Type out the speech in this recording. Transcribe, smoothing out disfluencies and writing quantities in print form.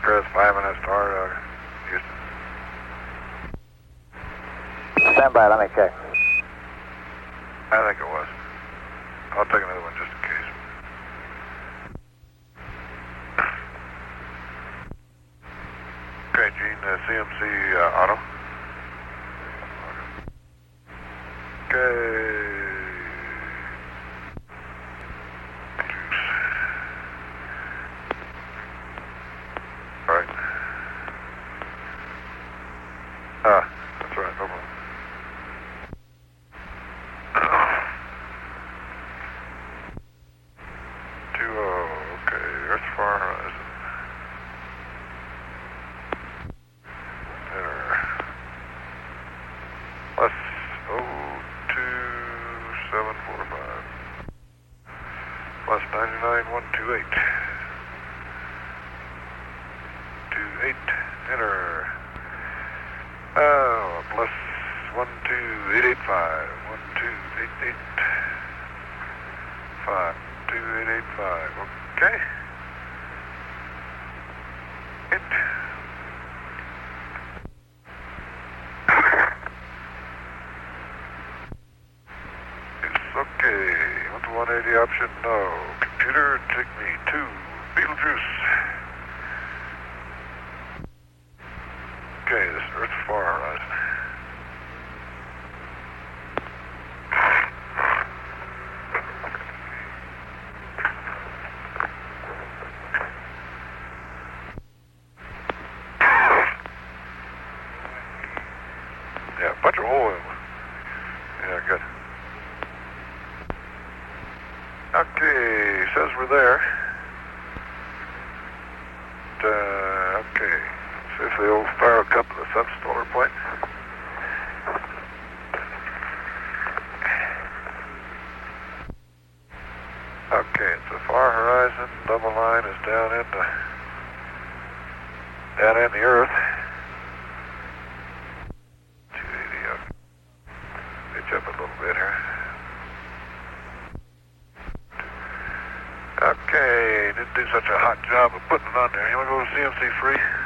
Crest 5 star, Houston. Stand by, let me check. I think it was. I'll take another one just in case. Okay, Gene, CMC Auto. Okay. All right. That's right, no problem. Okay, Earth Far Horizon. Enter. Plus 02745. Plus 99128. 28. Enter. Plus 12885. 12885. 2885. Okay. Hit. It's okay. 1 to 180 option, no. Computer, take me to Beetlejuice. Okay, this is Earth Far Horizon. Yeah, bunch of oil. Yeah, good. Okay, says we're there. Okay. See if the old fire will come to the subsolar point. Okay, it's a Far Horizon. Double line is down in the earth. 280 up. Pitch up a little bit here. Okay, didn't do such a hot job of putting it on there. You want to go CMC free?